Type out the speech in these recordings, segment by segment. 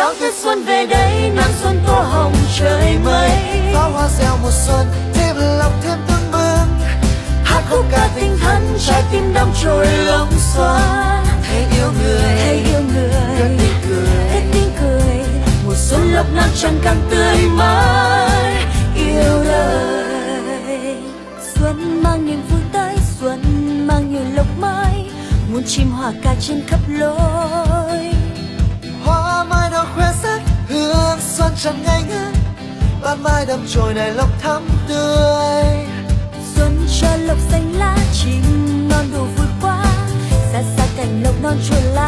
đón Tết xuân về đây, nắng xuân tô hồng trời mây. Pháo hoa reo mùa xuân, thêm lòng thêm tưng bừng. Hát khúc ca tinh thần, trái tim đắm trôi lộng xoa. Hãy yêu người, Hãy yêu người, hết tiếng cười, hết tiếng cười. Mùa xuân lộc nắng trăng càng tươi mãi yêu đời. Xuân mang niềm vui tới, xuân mang nhiều lộc mãi. Muôn chim hòa ca trên khắp lối. hoa mai nở khoe sắc, hương xuân tràn ngây ngất. Ban mai đâm chồi nảy lộc thắm tươi. Xuân cho lộc xanh lá, chim non đủ vui quá. Xa xa cành lộc non chua lá.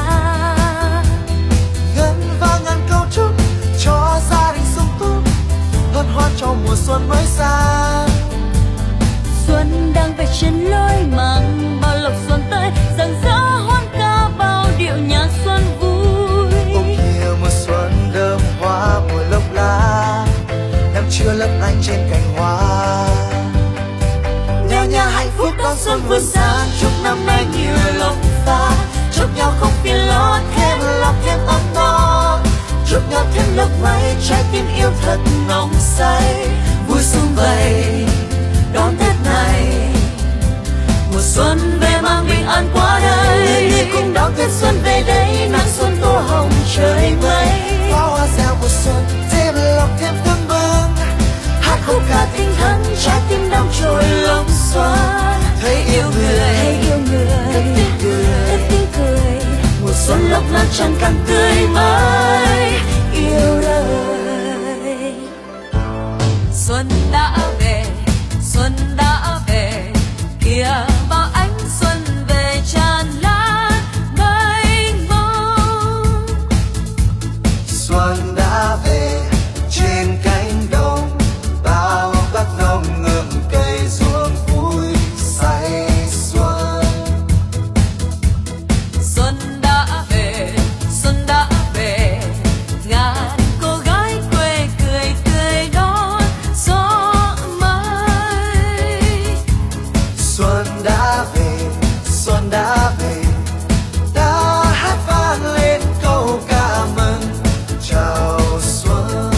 Ngân vang ngàn câu chúc cho gia đình sung túc, hân hoan cho mùa xuân mới sang. Xuân đang về trên lối mang bao lộc xuân tới, rạng rỡ hoan ca bao điệu nhạc xuân vui. Bông kia mùa xuân đơm hoa mùa lộc lá, em chưa lấp lánh trên cành hoa. Nhà nhà hạnh phúc đón xuân vừa sang, chúc năm nay nhiều lộc pha. Chúc nhau không phiền lo, thêm lộc thêm ấm no. Chúc nhau thêm lộc may, trái tim yêu thật nồng say. Vui sum vầy đón Tết này, mùa xuân về mang bình an qua đây. Người cùng đón Tết xuân về đây, nắng xuân tô hồng trời mây. Pháo hoa reo mùa xuân, thêm lộc thêm tưng bừng. Hát khúc ca tinh thần, trái tim đắm trôi lộng xoa. Thấy yêu người, Hãy yêu người, hết tiếng cười, hết tiếng cười. Mùa xuân lộc nắng trăng càng tươi mãi yêu đời. Xuân đã về, xuân đã về, kìa bao ánh xuân về tràn lan mênh mông. xuân đã về trên cánh đồng, bao bác nông ngừng cây ruộng vui say xuân. Xuân đã về, xuân đã về, ngàn cô gái quê cười tươi đón gió mới. Xuân đã về, xuân đã về, ta hát vang lên câu ca mừng chào xuân.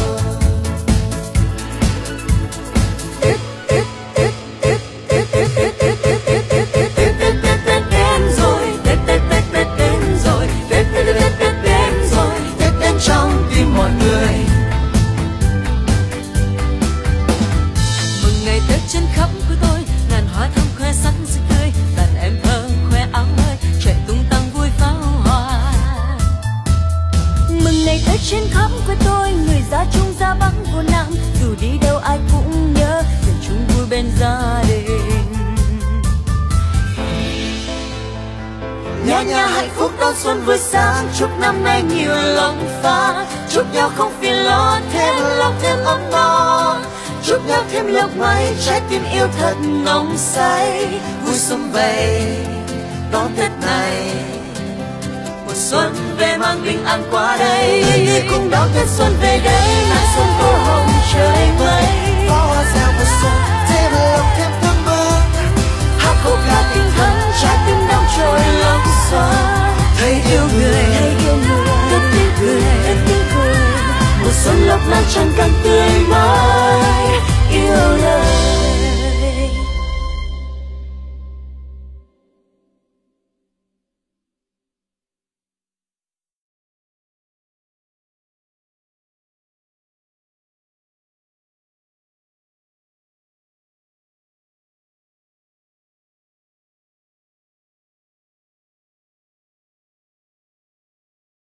Tết đến rồi, Tết đến rồi, Tết đến rồi, Tết đến trong tim mọi người. Mừng ngày Tết trên khắp quê tôi, ngàn hoa thắm khoe sắc rực tươi. Đàn em thơ khoe áo mới, trẻ tung tăng vui pháo hoa. Mừng ngày Tết trên khắp quê tôi, người ra chung ra Bắc vô Nam. Dù đi đâu ai cũng nhớ, về chung vui bên gia đình. Nhà nhà hạnh phúc đón xuân vừa sang, chúc năm nay nhiều lộc pha. Chúc nhau không phiền lo, thêm lộc thêm ấm no. Chúc nhau thêm lộc may, trái tim yêu thật nồng say. Vui sum vầy đón Tết này, mùa xuân về mang bình an qua đây. Người cùng đón Tết xuân về đây, nắng xuân tô hồng trời mây. Pháo hoa reo mùa xuân, thêm lộc thêm tưng bừng. Hát khúc ca tinh thần, trái tim đắm trôi